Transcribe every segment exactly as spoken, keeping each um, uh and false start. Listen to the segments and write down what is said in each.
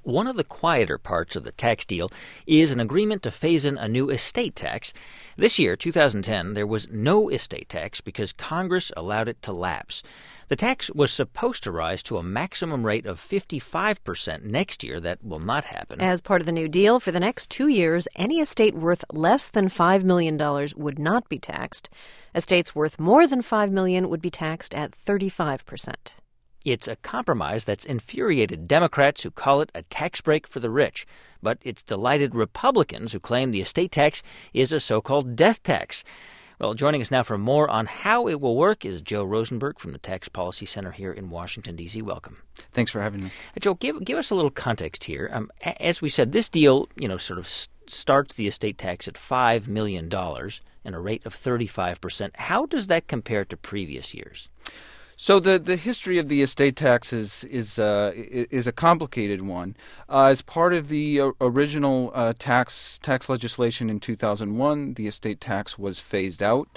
One of the quieter parts of the tax deal is an agreement to phase in a new estate tax. This year, two thousand ten, there was no estate tax because Congress allowed it to lapse. The tax was supposed to rise to a maximum rate of fifty-five percent next year. That will not happen. As part of the new deal, for the next two years, any estate worth less than five million dollars would not be taxed. Estates worth more than five million dollars would be taxed at thirty-five percent. It's a compromise that's infuriated Democrats who call it a tax break for the rich. But it's delighted Republicans who claim the estate tax is a so-called death tax. Well, joining us now for more on how it will work is Joe Rosenberg from the Tax Policy Center here in Washington, D C Welcome. Thanks for having me. Uh, Joe, give give us a little context here. Um, as we said, this deal, you know, sort of s- starts the estate tax at five million dollars and a rate of thirty-five percent. How does that compare to previous years? So the, the history of the estate tax is is, uh, is a complicated one. Uh, as part of the uh, original uh, tax tax legislation in two thousand one, the estate tax was phased out.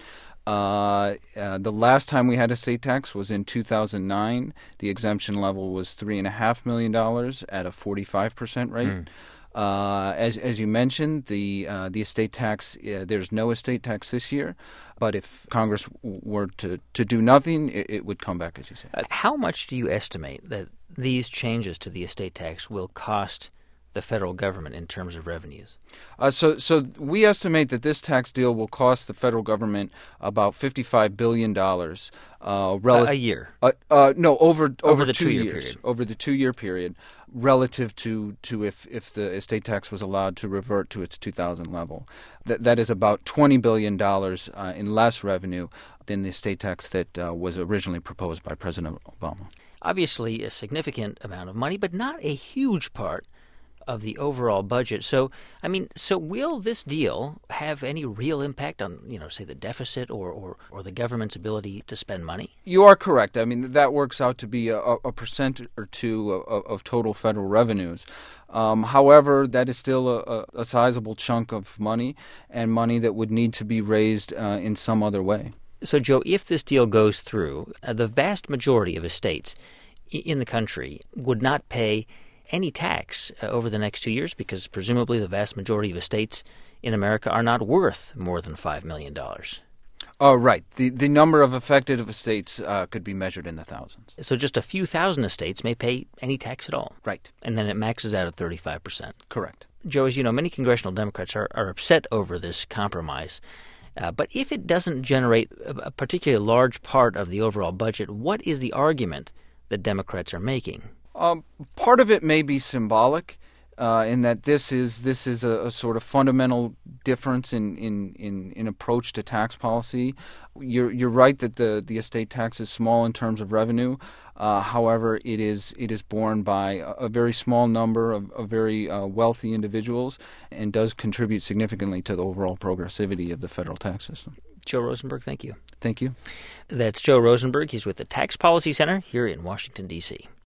Uh, uh, the last time we had estate tax was in two thousand nine. The exemption level was three and a half million dollars at a forty-five percent rate. Mm. Uh, as as you mentioned, the uh, the estate tax, uh, there's no estate tax this year, but if Congress w- were to, to do nothing, it, it would come back, as you say. Uh, how much do you estimate that these changes to the estate tax will cost the federal government in terms of revenues? Uh, so so we estimate that this tax deal will cost the federal government about fifty-five billion dollars. Uh, rel- a, a year? Uh, uh, no, over over, over the two two-year years. period. Over the two-year period, relative to, to if, if the estate tax was allowed to revert to its two thousand level. That that is about twenty billion dollars uh, in less revenue than the estate tax that uh, was originally proposed by President Obama. Obviously a significant amount of money, but not a huge part of the overall budget. So, I mean, so will this deal have any real impact on, you know, say the deficit or, or, or the government's ability to spend money? You are correct. I mean, that works out to be a, a percent or two of, of total federal revenues. Um, however, that is still a, a sizable chunk of money and money that would need to be raised uh, in some other way. So, Joe, if this deal goes through, uh, the vast majority of estates in the country would not pay any tax uh, over the next two years because presumably the vast majority of estates in America are not worth more than five million dollars. Oh, right. The the number of affected estates uh, could be measured in the thousands. So just a few thousand estates may pay any tax at all. Right. And then it maxes out at thirty-five percent. Correct. Joe, as you know, many congressional Democrats are, are upset over this compromise. Uh, but if it doesn't generate a, a particularly large part of the overall budget, what is the argument that Democrats are making? Um, part of it may be symbolic, uh, in that this is this is a, a sort of fundamental difference in, in, in, in approach to tax policy. You're you're right that the, the estate tax is small in terms of revenue. Uh, however, it is it is borne by a, a very small number of, of very uh, wealthy individuals and does contribute significantly to the overall progressivity of the federal tax system. Joe Rosenberg, thank you. Thank you. That's Joe Rosenberg. He's with the Tax Policy Center here in Washington, D C